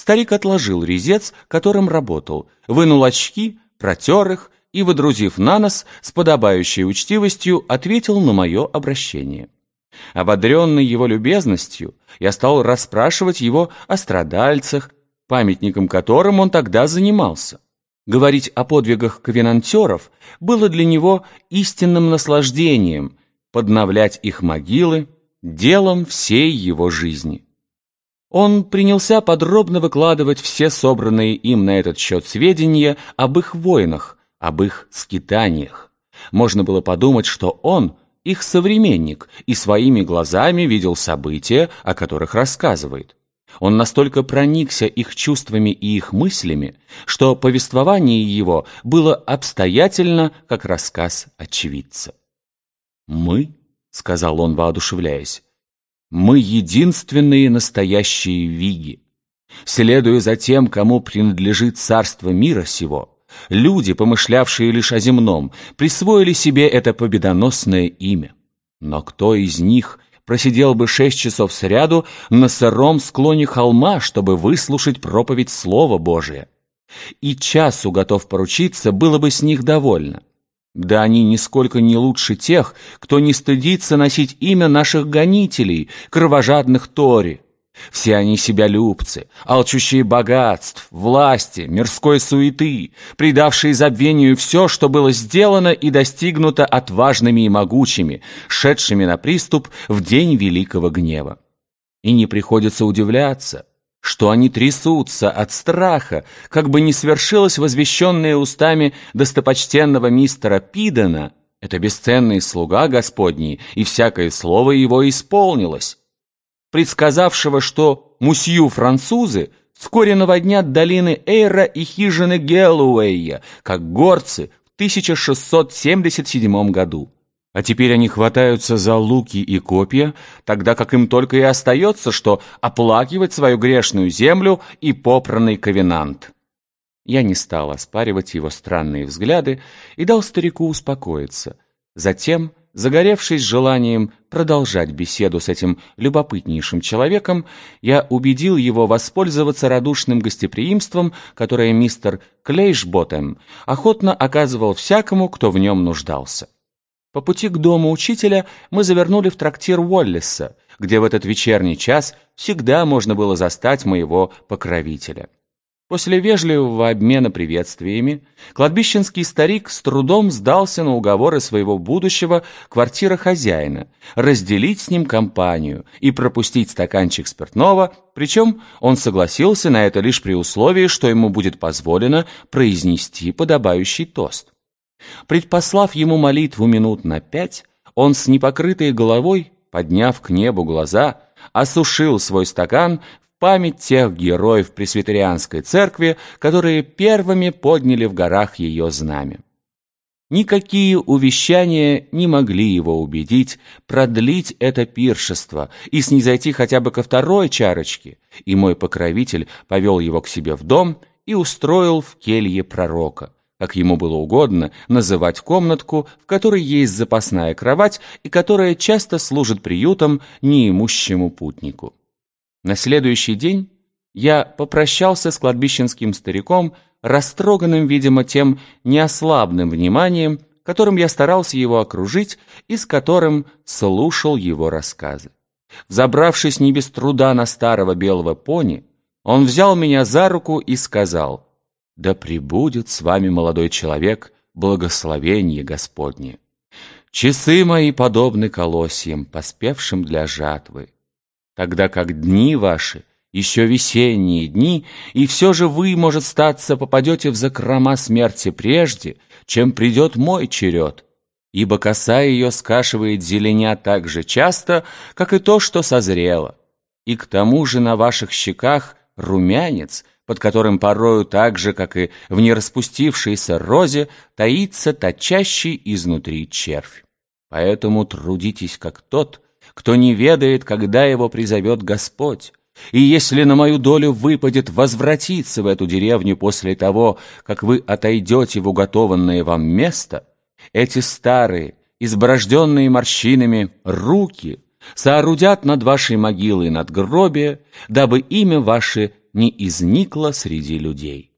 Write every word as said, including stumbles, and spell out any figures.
Старик отложил резец, которым работал, вынул очки, протер их и, водрузив на нос, с подобающей учтивостью ответил на мое обращение. Ободренный его любезностью, я стал расспрашивать его о страдальцах, памятником которым он тогда занимался. Говорить о подвигах ковенантеров было для него истинным наслаждением, подновлять их могилы — делом всей его жизни. Он принялся подробно выкладывать все собранные им на этот счет сведения об их войнах, об их скитаниях. Можно было подумать, что он — их современник и своими глазами видел события, о которых рассказывает. Он настолько проникся их чувствами и их мыслями, что повествование его было обстоятельно, как рассказ очевидца. «Мы, — сказал он, воодушевляясь, — мы единственные настоящие виги. Следуя за тем, кому принадлежит царство мира сего, люди, помышлявшие лишь о земном, присвоили себе это победоносное имя. Но кто из них просидел бы шесть часов сряду на сыром склоне холма, чтобы выслушать проповедь Слова Божия? И часу, готов поручиться, было бы с них довольно. Да они нисколько не лучше тех, кто не стыдится носить имя наших гонителей, кровожадных Тори. Все они себялюбцы, алчущие богатств, власти, мирской суеты, предавшие забвению все, что было сделано и достигнуто отважными и могучими, шедшими на приступ в день великого гнева. И не приходится удивляться, что они трясутся от страха, как бы не свершилось возвещенное устами достопочтенного мистера Пидена, это бесценный слуга Господний, и всякое слово его исполнилось, предсказавшего, что мусью-французы вскоре наводнят долины Эйра и хижины Геллуэя, как горцы в тысяча шестьсот семьдесят седьмом году. А теперь они хватаются за луки и копья, тогда как им только и остается, что оплакивать свою грешную землю и попранный ковенант. Я не стал оспаривать его странные взгляды и дал старику успокоиться. Затем, загоревшись желанием продолжать беседу с этим любопытнейшим человеком, я убедил его воспользоваться радушным гостеприимством, которое мистер Клейшботтем охотно оказывал всякому, кто в нем нуждался. По пути к дому учителя мы завернули в трактир Уоллеса, где в этот вечерний час всегда можно было застать моего покровителя. После вежливого обмена приветствиями кладбищенский старик с трудом сдался на уговоры своего будущего квартирохозяина разделить с ним компанию и пропустить стаканчик спиртного, причем он согласился на это лишь при условии, что ему будет позволено произнести подобающий тост. Предпослав ему молитву минут на пять, он с непокрытой головой, подняв к небу глаза, осушил свой стакан в память тех героев пресвитерианской церкви, которые первыми подняли в горах ее знамя. Никакие увещания не могли его убедить продлить это пиршество и снизойти хотя бы ко второй чарочке, и мой покровитель повел его к себе в дом и устроил в келье пророка, как ему было угодно называть комнатку, в которой есть запасная кровать и которая часто служит приютом неимущему путнику. На следующий день я попрощался с кладбищенским стариком, растроганным, видимо, тем неослабным вниманием, которым я старался его окружить и с которым слушал его рассказы. Взобравшись не без труда на старого белого пони, он взял меня за руку и сказал: «Да пребудет с вами, молодой человек, благословение Господне. Часы мои подобны колосьям, поспевшим для жатвы, тогда как дни ваши еще весенние дни, и все же вы, может статься, попадете в закрома смерти прежде, чем придет мой черед, ибо коса ее скашивает зеленя так же часто, как и то, что созрело, и к тому же на ваших щеках румянец, под которым порою так же, как и в нераспустившейся розе, таится точащий изнутри червь. Поэтому трудитесь, как тот, кто не ведает, когда его призовет Господь. И если на мою долю выпадет возвратиться в эту деревню после того, как вы отойдете в уготованное вам место, эти старые, изборожденные морщинами руки соорудят над вашей могилой надгробие, дабы имя ваше не изникло среди людей.